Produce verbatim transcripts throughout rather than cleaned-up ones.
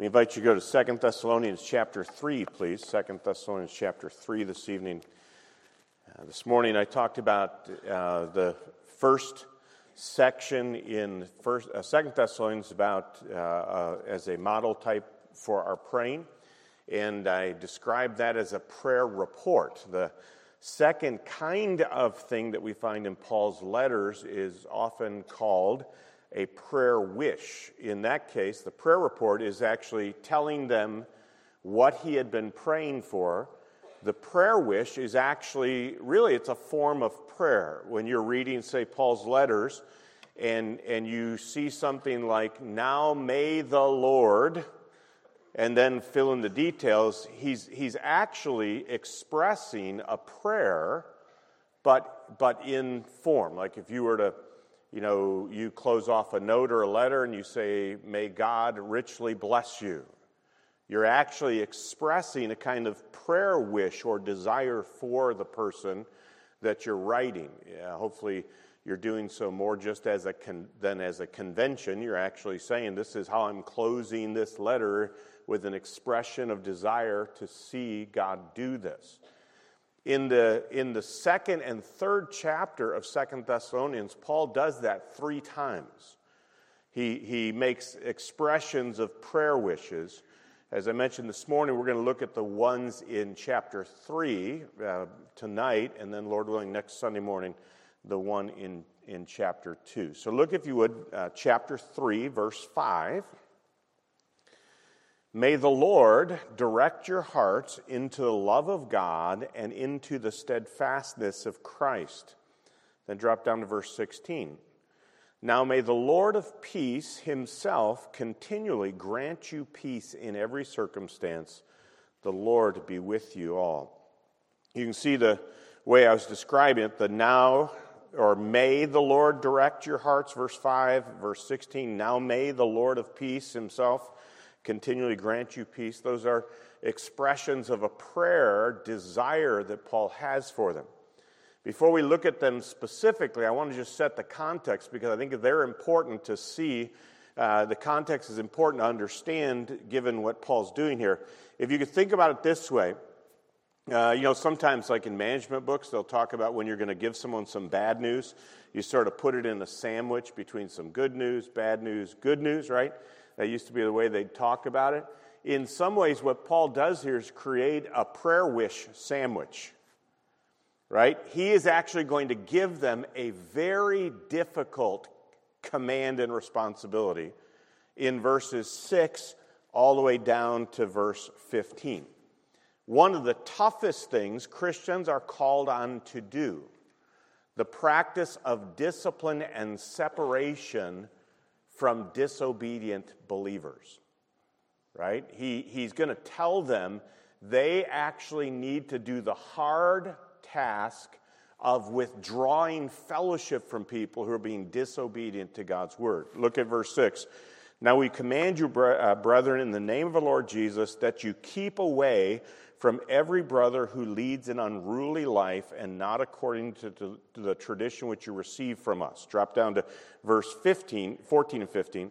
We invite you to go to Second Thessalonians chapter three, please. Second Thessalonians chapter three this evening. Uh, this morning I talked about uh, the first section in First, uh, Second Thessalonians about uh, uh, as a model type for our praying, and I described that as a prayer report. The second kind of thing that we find in Paul's letters is often called a prayer wish. In that case, the prayer report is actually telling them what he had been praying for. The prayer wish is actually, really, it's a form of prayer. When you're reading, say, Paul's letters, and, and you see something like, now may the Lord, and then fill in the details, he's, he's actually expressing a prayer, but, but in form. Like if you were to You know, you close off a note or a letter and you say, may God richly bless you. You're actually expressing a kind of prayer wish or desire for the person that you're writing. Yeah, hopefully you're doing so more just as a con- than as a convention. You're actually saying, this is how I'm closing this letter, with an expression of desire to see God do this. In the, in the second and third chapter of Second Thessalonians, Paul does that three times. He, he makes expressions of prayer wishes. As I mentioned this morning, we're going to look at the ones in chapter three uh, tonight, and then, Lord willing, next Sunday morning, the one in, in chapter two. So look, if you would, uh, chapter three, verse five. May the Lord direct your hearts into the love of God and into the steadfastness of Christ. Then drop down to verse sixteen. Now may the Lord of peace himself continually grant you peace in every circumstance. The Lord be with you all. You can see the way I was describing it, the now, or may the Lord direct your hearts, verse five, verse sixteen. Now may the Lord of peace himself continually grant you peace. Those are expressions of a prayer desire that Paul has for them. Before we look at them specifically, I want to just set the context, because I think they're important to see. Uh, the context is important to understand given what Paul's doing here. If you could think about it this way, uh, you know, sometimes like in management books, they'll talk about when you're going to give someone some bad news, you sort of put it in a sandwich between some good news, bad news, good news, right? That used to be the way they'd talk about it. In some ways, what Paul does here is create a prayer wish sandwich, right? He is actually going to give them a very difficult command and responsibility in verses six all the way down to verse fifteen. One of the toughest things Christians are called on to do, the practice of discipline and separation from disobedient believers, right? He, he's going to tell them they actually need to do the hard task of withdrawing fellowship from people who are being disobedient to God's word. Look at verse six. Now we command you, brethren, in the name of the Lord Jesus, that you keep away from every brother who leads an unruly life and not according to, to, to the tradition which you received from us. Drop down to verse fifteen, fourteen and fifteen.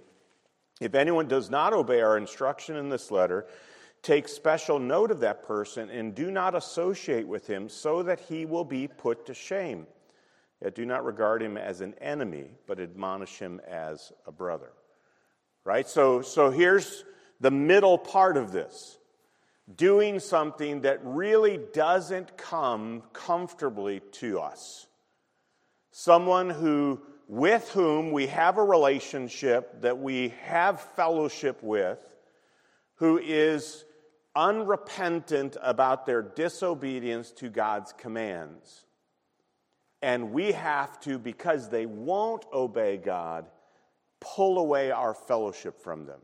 If anyone does not obey our instruction in this letter, take special note of that person and do not associate with him, so that he will be put to shame. Yet do not regard him as an enemy, but admonish him as a brother. Right? So, so here's the middle part of this. Doing something that really doesn't come comfortably to us. Someone who, with whom we have a relationship, that we have fellowship with, who is unrepentant about their disobedience to God's commands. And we have to, because they won't obey God, pull away our fellowship from them.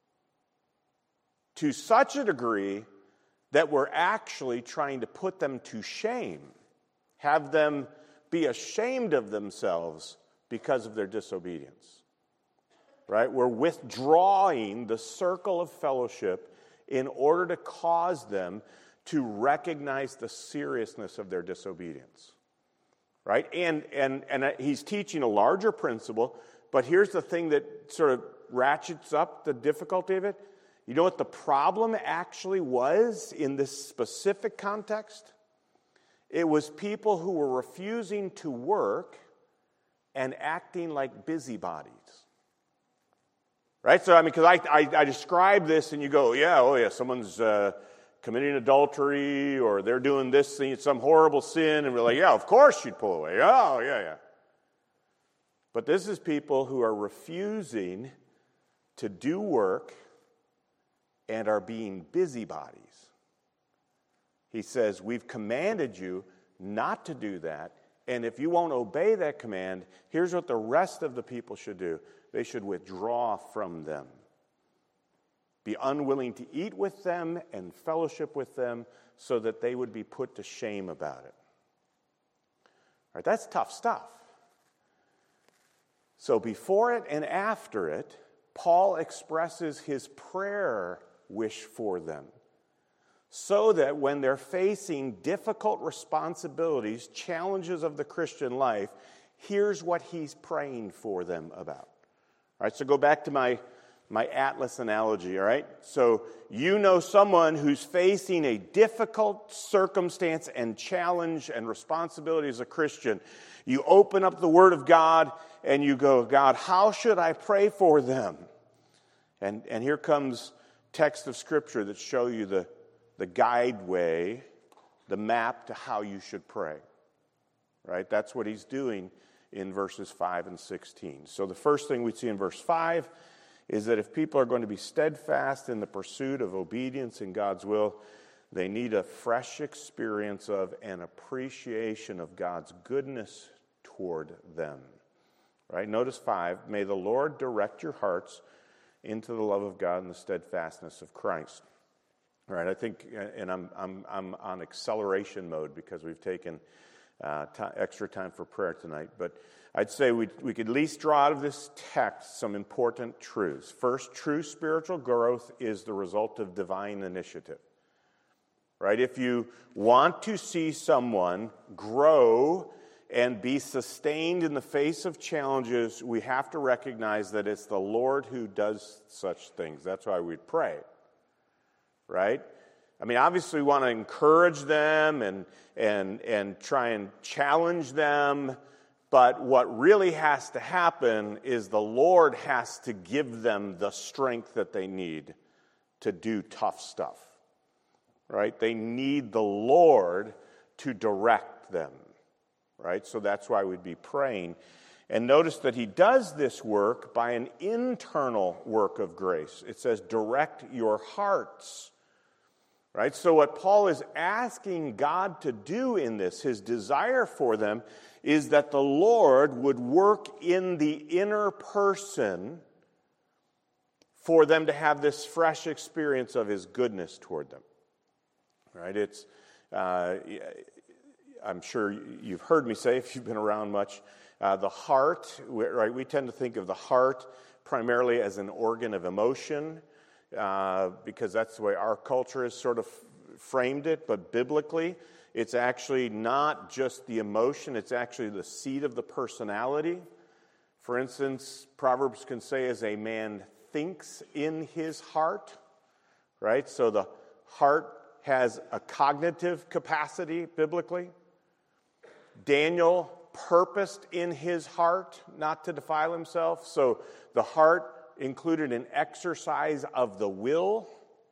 To such a degree that we're actually trying to put them to shame, have them be ashamed of themselves because of their disobedience. Right? We're withdrawing the circle of fellowship in order to cause them to recognize the seriousness of their disobedience. Right? And, and, and he's teaching a larger principle, but here's the thing that sort of ratchets up the difficulty of it. You know what the problem actually was in this specific context? It was people who were refusing to work and acting like busybodies. Right? So, I mean, because I, I, I describe this and you go, yeah, oh yeah, someone's uh, committing adultery or they're doing this thing, some horrible sin, and we're like, yeah, of course you'd pull away. Oh, yeah, yeah. But this is people who are refusing to do work and are being busybodies. He says, we've commanded you not to do that, and if you won't obey that command, here's what the rest of the people should do. They should withdraw from them. Be unwilling to eat with them and fellowship with them so that they would be put to shame about it. All right, that's tough stuff. So before it and after it, Paul expresses his prayer wish for them, so that when they're facing difficult responsibilities, challenges of the Christian life, here's what he's praying for them about. All right, so go back to my, my Atlas analogy, all right? So you know someone who's facing a difficult circumstance and challenge and responsibility as a Christian. You open up the Word of God and you go, God, how should I pray for them? And, and here comes text of Scripture that show you the, the guideway, the map to how you should pray. Right? That's what he's doing in verses five and sixteen. So the first thing we see in verse five is that if people are going to be steadfast in the pursuit of obedience in God's will, they need a fresh experience of and appreciation of God's goodness toward them. Right? Notice five, may the Lord direct your hearts into the love of God and the steadfastness of Christ. All right, I think, and I'm I'm I'm on acceleration mode because we've taken uh, t- extra time for prayer tonight. But I'd say we we could at least draw out of this text some important truths. First, true spiritual growth is the result of divine initiative. Right? If you want to see someone grow and be sustained in the face of challenges, we have to recognize that it's the Lord who does such things. That's why we pray, right? I mean, obviously we want to encourage them and, and, and try and challenge them, but what really has to happen is the Lord has to give them the strength that they need to do tough stuff, right? They need the Lord to direct them. Right? So that's why we'd be praying. And notice that he does this work by an internal work of grace. It says, direct your hearts. Right? So what Paul is asking God to do in this, his desire for them, is that the Lord would work in the inner person for them to have this fresh experience of his goodness toward them. Right? It's... Uh, I'm sure you've heard me say, if you've been around much, uh, the heart, right? We tend to think of the heart primarily as an organ of emotion, uh, because that's the way our culture has sort of framed it. But biblically, it's actually not just the emotion, it's actually the seat of the personality. For instance, Proverbs can say, as a man thinks in his heart, right? So the heart has a cognitive capacity biblically. Daniel purposed in his heart not to defile himself, so the heart included an exercise of the will.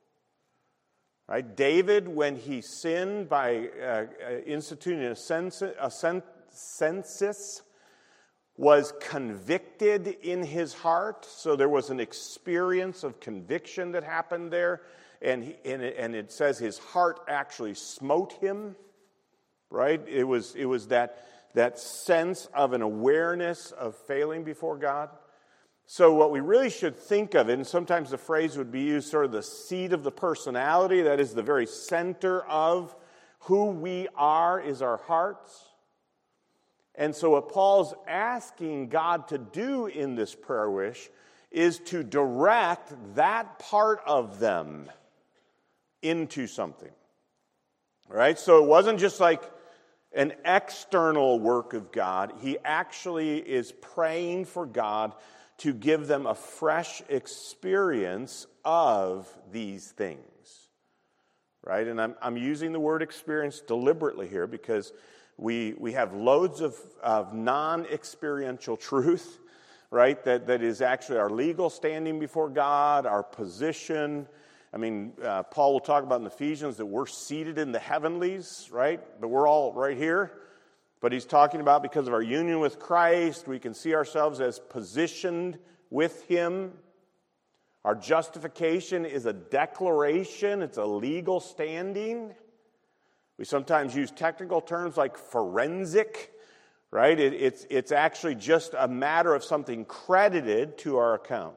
Right? David, when he sinned by uh, instituting a census, a census, was convicted in his heart, so there was an experience of conviction that happened there, and, he, and, it, and it says his heart actually smote him. Right? It was it was that that sense of an awareness of failing before God. So what we really should think of, and sometimes the phrase would be used, sort of the seat of the personality, that is the very center of who we are, is our hearts. And so what Paul's asking God to do in this prayer wish is to direct that part of them into something. Right? So it wasn't just like an external work of God. He actually is praying for God to give them a fresh experience of these things, right? And I'm, I'm using the word experience deliberately here because we, we have loads of, of non-experiential truth, right, that, that is actually our legal standing before God, our position. I mean, uh, Paul will talk about in Ephesians that we're seated in the heavenlies, right? But we're all right here. But he's talking about because of our union with Christ, we can see ourselves as positioned with him. Our justification is a declaration. It's a legal standing. We sometimes use technical terms like forensic, right? It, it's, it's actually just a matter of something credited to our account.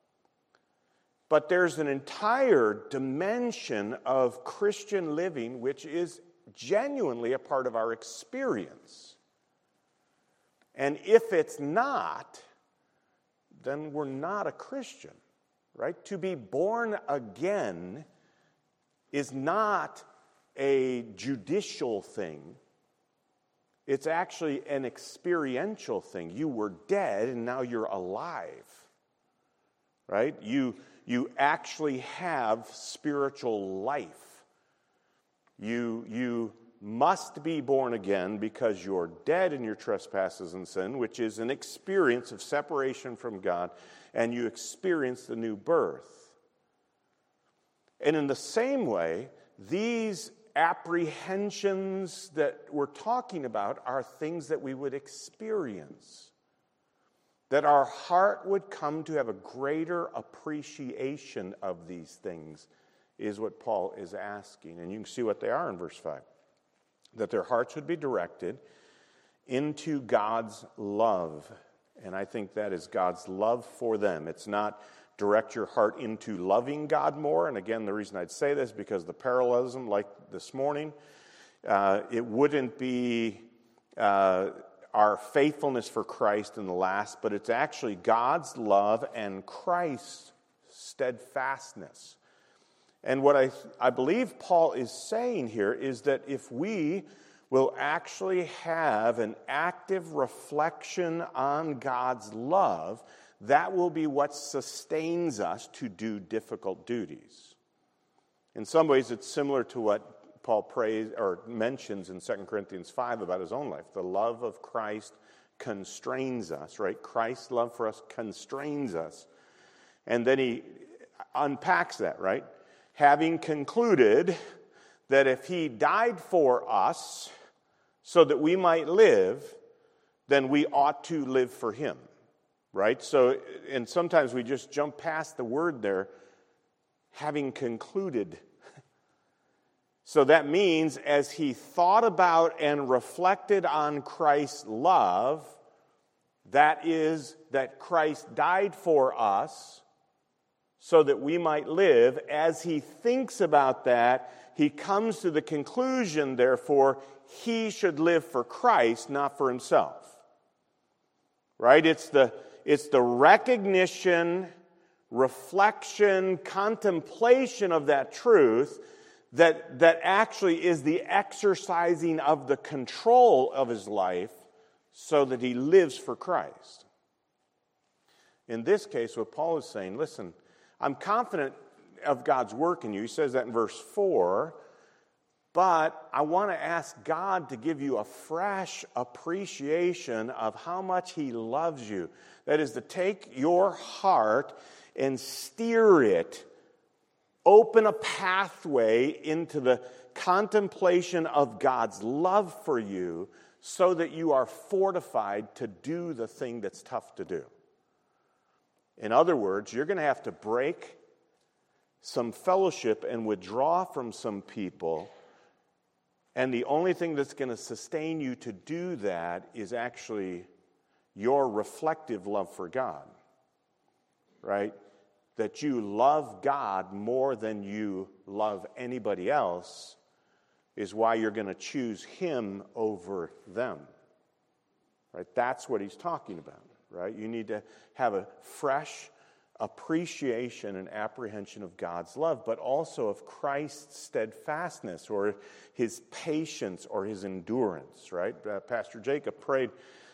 But there's an entire dimension of Christian living which is genuinely a part of our experience. And if it's not, then we're not a Christian, right? To be born again is not a judicial thing. It's actually an experiential thing. You were dead and now you're alive, right? You, you actually have spiritual life. You, you must be born again because you're dead in your trespasses and sin, which is an experience of separation from God, and you experience the new birth. And in the same way, these apprehensions that we're talking about are things that we would experience. That our heart would come to have a greater appreciation of these things is what Paul is asking. And you can see what they are in verse five. That their hearts would be directed into God's love. And I think that is God's love for them. It's not direct your heart into loving God more. And again, the reason I'd say this, because the parallelism, like this morning, uh, it wouldn't be uh, our faithfulness for Christ in the last, but it's actually God's love and Christ's steadfastness. And what I, I believe Paul is saying here is that if we will actually have an active reflection on God's love, that will be what sustains us to do difficult duties. In some ways, it's similar to what Paul prays or mentions in Second Corinthians five about his own life. The love of Christ constrains us, right? Christ's love for us constrains us. And then he unpacks that, right? Having concluded that if he died for us so that we might live, then we ought to live for him. Right? So, and sometimes we just jump past the word there, having concluded. So that means as he thought about and reflected on Christ's love, that is, that Christ died for us so that we might live. As he thinks about that, he comes to the conclusion, therefore, he should live for Christ, not for himself. Right? It's the It's the recognition, reflection, contemplation of that truth that, that actually is the exercising of the control of his life so that he lives for Christ. In this case, what Paul is saying, listen, I'm confident of God's work in you. He says that in verse four. But I want to ask God to give you a fresh appreciation of how much he loves you. That is to take your heart and steer it, open a pathway into the contemplation of God's love for you so that you are fortified to do the thing that's tough to do. In other words, you're going to have to break some fellowship and withdraw from some people. And the only thing that's going to sustain you to do that is actually your reflective love for God, right? That you love God more than you love anybody else is why you're going to choose him over them, right? That's what he's talking about, right? You need to have a fresh appreciation and apprehension of God's love, but also of Christ's steadfastness or his patience or his endurance, right? Uh, Pastor Jacob prayed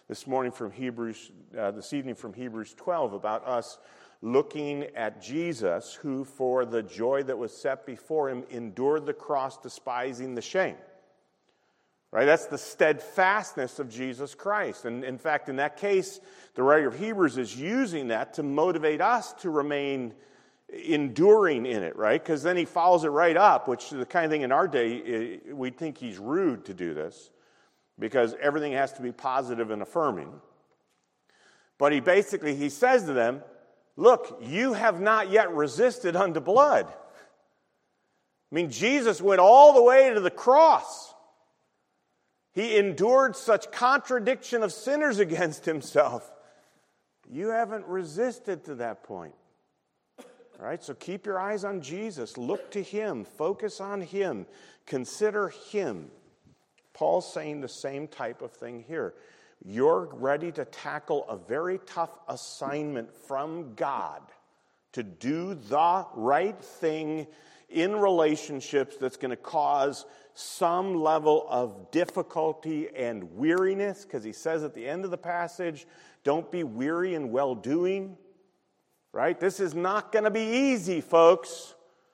this morning from Hebrews, uh, this evening from Hebrews twelve, about us looking at Jesus, who for the joy that was set before him endured the cross, despising the shame. Right? That's the steadfastness of Jesus Christ. And in fact, in that case, the writer of Hebrews is using that to motivate us to remain enduring in it, right? Because then he follows it right up, which is the kind of thing in our day, we'd think he's rude to do this, because everything has to be positive and affirming. But he basically, he says to them, look, you have not yet resisted unto blood. I mean, Jesus went all the way to the cross. He endured such contradiction of sinners against himself. You haven't resisted to that point. All right, so keep your eyes on Jesus. Look to him. Focus on him. Consider him. Paul's saying the same type of thing here. You're ready to tackle a very tough assignment from God to do the right thing in relationships that's going to cause some level of difficulty and weariness, because he says at the end of the passage, don't be weary in well-doing. Right? This is not going to be easy, folks.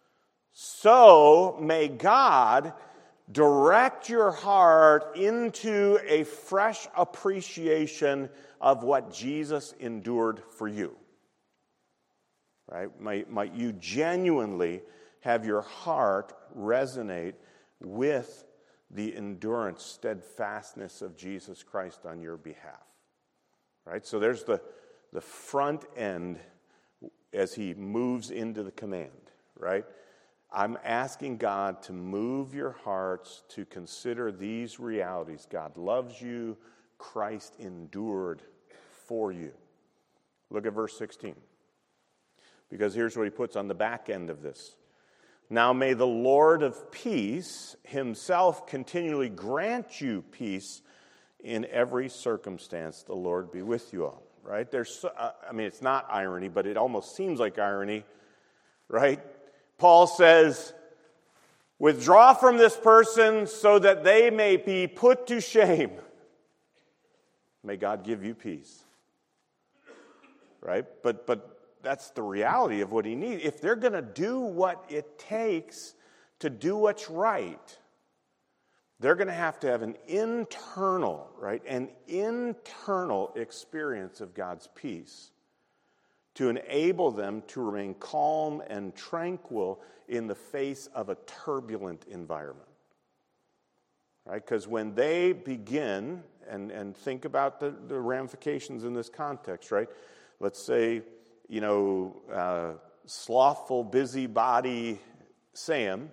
So may God direct your heart into a fresh appreciation of what Jesus endured for you. Right? Might, might you genuinely have your heart resonate with the endurance, steadfastness of Jesus Christ on your behalf. Right? So there's the, the front end as he moves into the command, right? I'm asking God to move your hearts to consider these realities. God loves you. Christ endured for you. Look at verse sixteen. Because here's what he puts on the back end of this. Now may the Lord of peace himself continually grant you peace in every circumstance. The Lord be with you all. Right? There's, uh, I mean, it's not irony, but it almost seems like irony, right? Paul says, withdraw from this person so that they may be put to shame. May God give you peace. Right? But, but that's the reality of what he needs. If they're going to do what it takes to do what's right, they're going to have to have an internal, right, an internal experience of God's peace to enable them to remain calm and tranquil in the face of a turbulent environment. Right? Because when they begin, and, and think about the, the ramifications in this context, right? Let's say, you know, uh, slothful, busybody Sam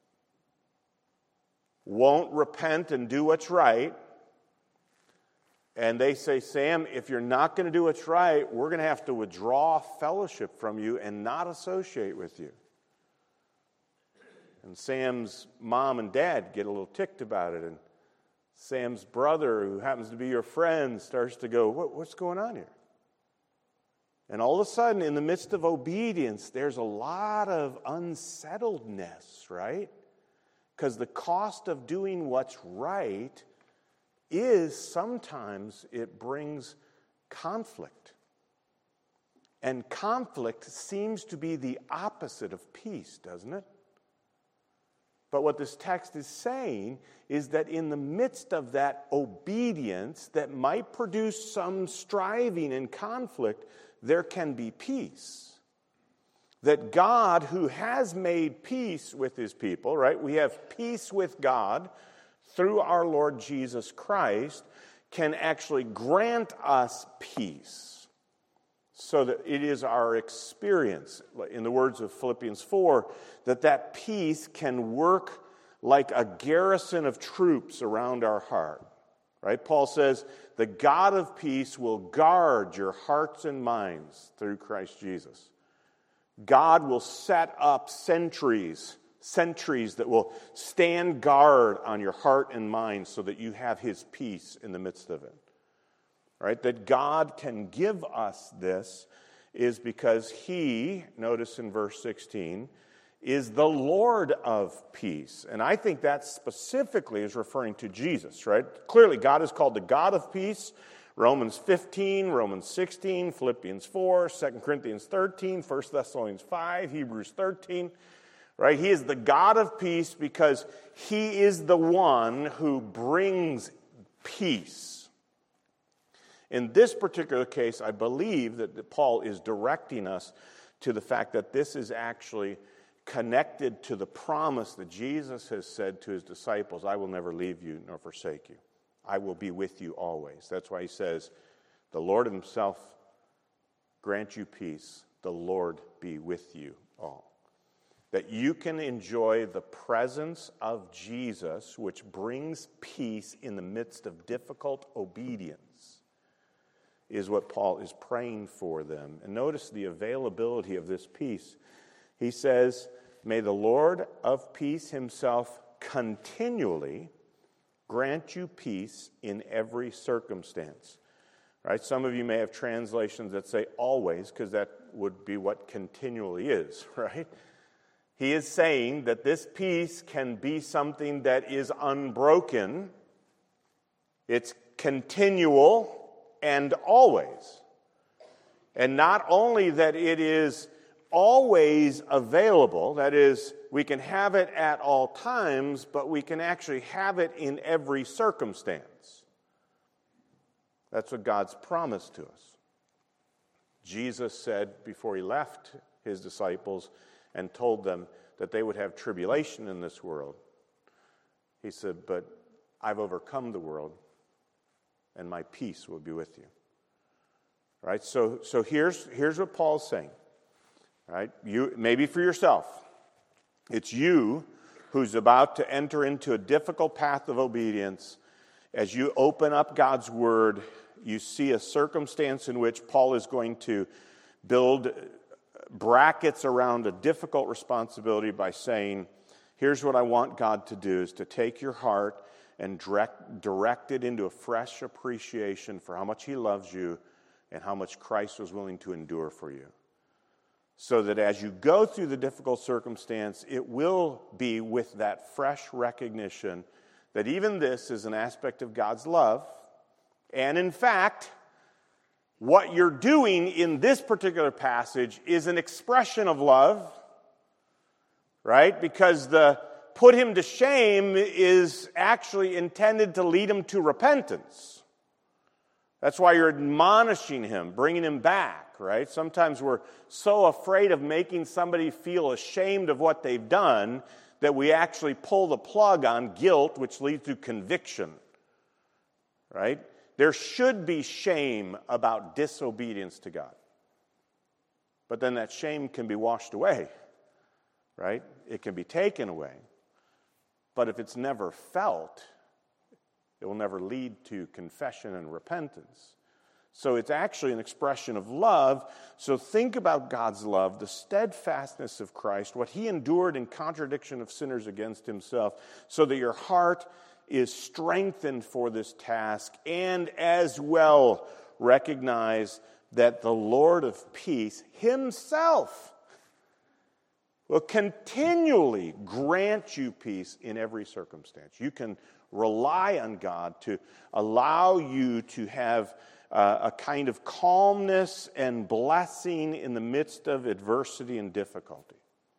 won't repent and do what's right, and they say, Sam, if you're not going to do what's right, we're going to have to withdraw fellowship from you and not associate with you. And Sam's mom and dad get a little ticked about it, and Sam's brother, who happens to be your friend, starts to go, what, what's going on here? And all of a sudden, in the midst of obedience, there's a lot of unsettledness, right? Because the cost of doing what's right is sometimes it brings conflict. And conflict seems to be the opposite of peace, doesn't it? But what this text is saying is that in the midst of that obedience that might produce some striving and conflict, there can be peace. That God, who has made peace with his people, right? We have peace with God through our Lord Jesus Christ, can actually grant us peace. So that it is our experience, in the words of Philippians four, that that peace can work like a garrison of troops around our heart. Right? Paul says, the God of peace will guard your hearts and minds through Christ Jesus. God will set up sentries, sentries that will stand guard on your heart and mind so that you have his peace in the midst of it. Right? That God can give us this is because he, notice in verse sixteen, is the Lord of peace. And I think that specifically is referring to Jesus, right? Clearly, God is called the God of peace, Romans fifteen, Romans sixteen, Philippians four, Second Corinthians thirteen, First Thessalonians five, Hebrews thirteen, right? He is the God of peace because he is the one who brings peace. In this particular case, I believe that Paul is directing us to the fact that this is actually connected to the promise that Jesus has said to his disciples, I will never leave you nor forsake you. I will be with you always. That's why he says, the Lord himself grant you peace. The Lord be with you all. That you can enjoy the presence of Jesus, which brings peace in the midst of difficult obedience, is what Paul is praying for them. And notice the availability of this peace. He says, may the Lord of peace himself continually grant you peace in every circumstance. Right? Some of you may have translations that say always, because that would be what continually is, right? He is saying that this peace can be something that is unbroken, it's continual, and always. And not only that it is always available, that is, we can have it at all times, but we can actually have it in every circumstance. That's what God's promised to us. Jesus said before he left his disciples and told them that they would have tribulation in this world, he said, but I've overcome the world, and my peace will be with you. Right? So, so here's, here's what Paul's saying. Right? You, maybe for yourself. It's you who's about to enter into a difficult path of obedience. As you open up God's word, you see a circumstance in which Paul is going to build brackets around a difficult responsibility by saying, here's what I want God to do, is to take your heart and direct, direct it into a fresh appreciation for how much he loves you and how much Christ was willing to endure for you. So that as you go through the difficult circumstance, it will be with that fresh recognition that even this is an aspect of God's love. And in fact, what you're doing in this particular passage is an expression of love, right? Because the put him to shame is actually intended to lead him to repentance. That's why you're admonishing him, bringing him back, right? Sometimes we're so afraid of making somebody feel ashamed of what they've done that we actually pull the plug on guilt, which leads to conviction, right? There should be shame about disobedience to God. But then that shame can be washed away, right? It can be taken away. But if it's never felt, it will never lead to confession and repentance. So it's actually an expression of love. So think about God's love, the steadfastness of Christ, what he endured in contradiction of sinners against himself, so that your heart is strengthened for this task, and as well recognize that the Lord of peace himself will continually grant you peace in every circumstance. You can rely on God to allow you to have uh, a kind of calmness and blessing in the midst of adversity and difficulty.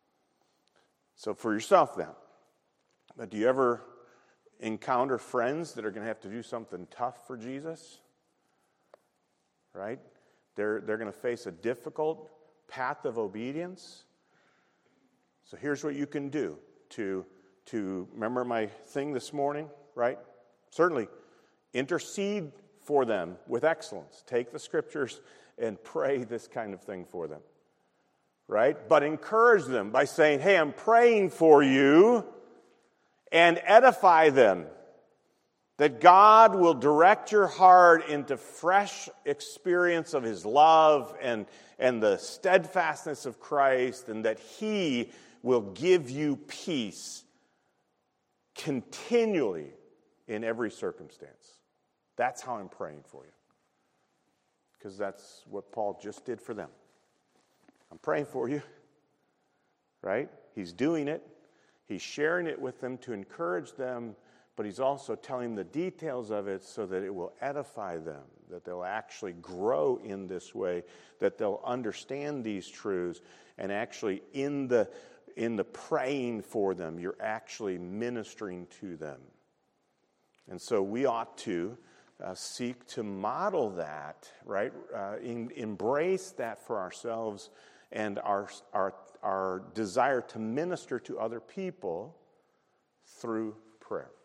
So for yourself then, but do you ever encounter friends that are going to have to do something tough for Jesus? Right? They're, they're going to face a difficult path of obedience. So here's what you can do to, to remember my thing this morning, right? Certainly, intercede for them with excellence. Take the scriptures and pray this kind of thing for them, right? But encourage them by saying, hey, I'm praying for you, and edify them. That God will direct your heart into fresh experience of his love and, and the steadfastness of Christ, and that he will give you peace continually in every circumstance. That's how I'm praying for you. Because that's what Paul just did for them. I'm praying for you, right? He's doing it. He's sharing it with them to encourage them, but he's also telling the details of it so that it will edify them, that they'll actually grow in this way, that they'll understand these truths, and actually in the in the praying for them, you're actually ministering to them. And so we ought to uh, seek to model that, right? Uh, in, embrace that for ourselves and our, our, our desire to minister to other people through prayer.